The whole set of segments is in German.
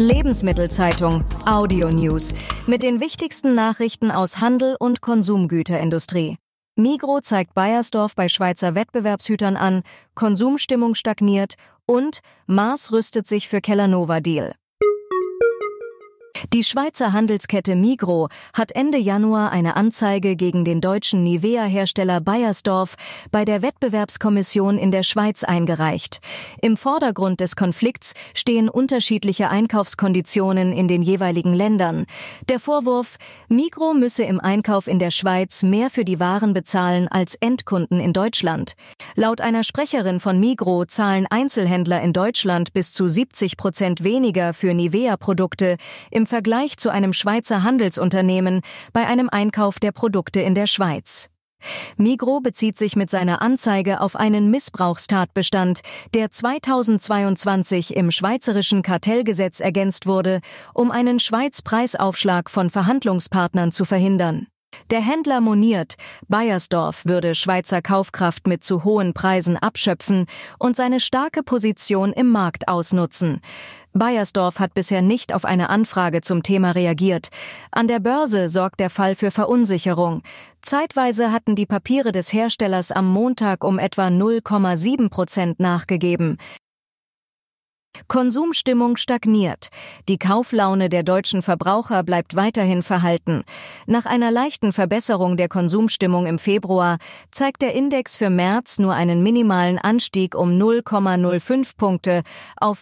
Lebensmittelzeitung Audio News mit den wichtigsten Nachrichten aus Handel und Konsumgüterindustrie. Migros zeigt Beiersdorf bei Schweizer Wettbewerbshütern an, Konsumstimmung stagniert und Mars rüstet sich für Kellanova-Deal. Die Schweizer Handelskette Migros hat Ende Januar eine Anzeige gegen den deutschen Nivea-Hersteller Beiersdorf bei der Wettbewerbskommission in der Schweiz eingereicht. Im Vordergrund des Konflikts stehen unterschiedliche Einkaufskonditionen in den jeweiligen Ländern. Der Vorwurf, Migros müsse im Einkauf in der Schweiz mehr für die Waren bezahlen als Endkunden in Deutschland. Laut einer Sprecherin von Migros zahlen Einzelhändler in Deutschland bis zu 70% weniger für Nivea-Produkte im Vergleich zu einem Schweizer Handelsunternehmen bei einem Einkauf der Produkte in der Schweiz. Migros bezieht sich mit seiner Anzeige auf einen Missbrauchstatbestand, der 2022 im schweizerischen Kartellgesetz ergänzt wurde, um einen Schweiz-Preisaufschlag von Verhandlungspartnern zu verhindern. Der Händler moniert, Beiersdorf würde Schweizer Kaufkraft mit zu hohen Preisen abschöpfen und seine starke Position im Markt ausnutzen. Beiersdorf hat bisher nicht auf eine Anfrage zum Thema reagiert. An der Börse sorgt der Fall für Verunsicherung. Zeitweise hatten die Papiere des Herstellers am Montag um etwa 0,7% nachgegeben. Konsumstimmung stagniert. Die Kauflaune der deutschen Verbraucher bleibt weiterhin verhalten. Nach einer leichten Verbesserung der Konsumstimmung im Februar zeigt der Index für März nur einen minimalen Anstieg um 0,05 Punkte auf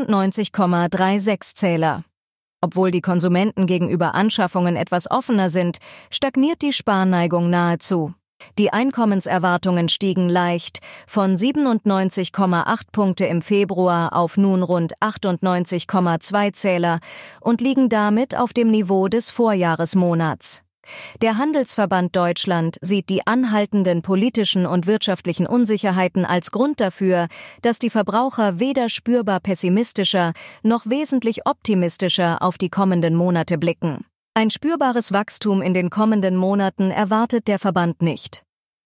95,36 Zähler. Obwohl die Konsumenten gegenüber Anschaffungen etwas offener sind, stagniert die Sparneigung nahezu. Die Einkommenserwartungen stiegen leicht von 97,8 Punkte im Februar auf nun rund 98,2 Zähler und liegen damit auf dem Niveau des Vorjahresmonats. Der Handelsverband Deutschland sieht die anhaltenden politischen und wirtschaftlichen Unsicherheiten als Grund dafür, dass die Verbraucher weder spürbar pessimistischer noch wesentlich optimistischer auf die kommenden Monate blicken. Ein spürbares Wachstum in den kommenden Monaten erwartet der Verband nicht.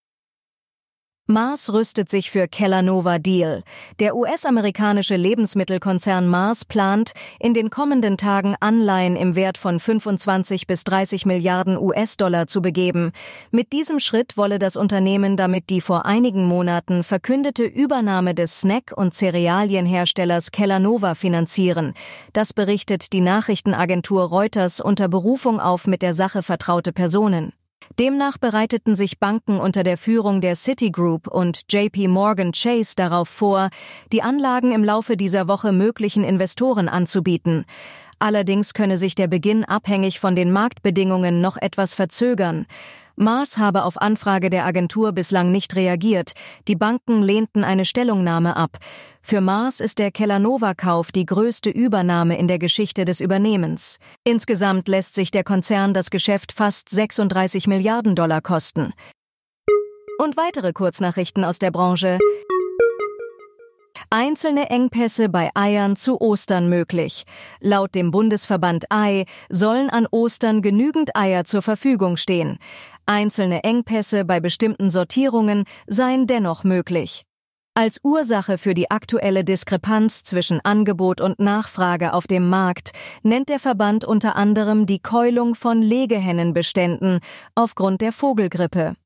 Mars rüstet sich für Kellanova-Deal. Der US-amerikanische Lebensmittelkonzern Mars plant, in den kommenden Tagen Anleihen im Wert von 25 bis 30 Milliarden US-Dollar zu begeben. Mit diesem Schritt wolle das Unternehmen damit die vor einigen Monaten verkündete Übernahme des Snack- und Cerealienherstellers Kellanova finanzieren. Das berichtet die Nachrichtenagentur Reuters unter Berufung auf mit der Sache vertraute Personen. Demnach bereiteten sich Banken unter der Führung der Citigroup und JP Morgan Chase darauf vor, die Anlagen im Laufe dieser Woche möglichen Investoren anzubieten. Allerdings könne sich der Beginn abhängig von den Marktbedingungen noch etwas verzögern. Mars habe auf Anfrage der Agentur bislang nicht reagiert. Die Banken lehnten eine Stellungnahme ab. Für Mars ist der Kellanova-Kauf die größte Übernahme in der Geschichte des Übernehmens. Insgesamt lässt sich der Konzern das Geschäft fast 36 Milliarden Dollar kosten. Und weitere Kurznachrichten aus der Branche. Einzelne Engpässe bei Eiern zu Ostern möglich. Laut dem Bundesverband Ei sollen an Ostern genügend Eier zur Verfügung stehen. Einzelne Engpässe bei bestimmten Sortierungen seien dennoch möglich. Als Ursache für die aktuelle Diskrepanz zwischen Angebot und Nachfrage auf dem Markt nennt der Verband unter anderem die Keulung von Legehennenbeständen aufgrund der Vogelgrippe.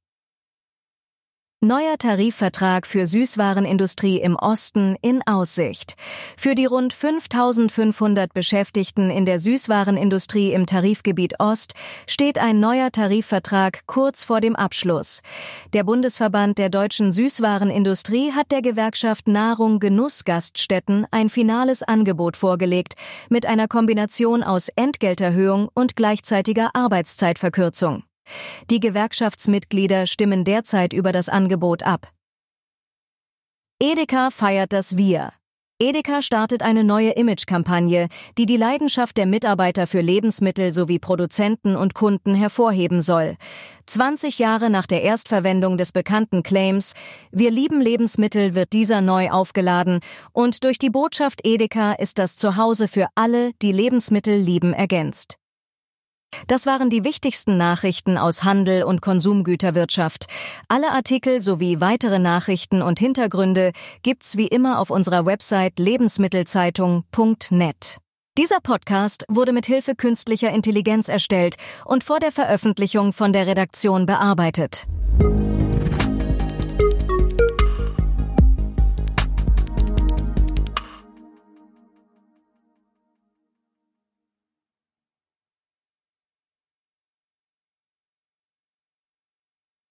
Neuer Tarifvertrag für Süßwarenindustrie im Osten in Aussicht. Für die rund 5.500 Beschäftigten in der Süßwarenindustrie im Tarifgebiet Ost steht ein neuer Tarifvertrag kurz vor dem Abschluss. Der Bundesverband der deutschen Süßwarenindustrie hat der Gewerkschaft Nahrung Genuss Gaststätten ein finales Angebot vorgelegt, mit einer Kombination aus Entgelterhöhung und gleichzeitiger Arbeitszeitverkürzung. Die Gewerkschaftsmitglieder stimmen derzeit über das Angebot ab. Edeka feiert das Wir. Edeka startet eine neue Imagekampagne, die die Leidenschaft der Mitarbeiter für Lebensmittel sowie Produzenten und Kunden hervorheben soll. 20 Jahre nach der Erstverwendung des bekannten Claims „Wir lieben Lebensmittel" wird dieser neu aufgeladen und durch die Botschaft Edeka ist das Zuhause für alle, die Lebensmittel lieben, ergänzt. Das waren die wichtigsten Nachrichten aus Handel und Konsumgüterwirtschaft. Alle Artikel sowie weitere Nachrichten und Hintergründe gibt's wie immer auf unserer Website lebensmittelzeitung.net. Dieser Podcast wurde mit Hilfe künstlicher Intelligenz erstellt und vor der Veröffentlichung von der Redaktion bearbeitet.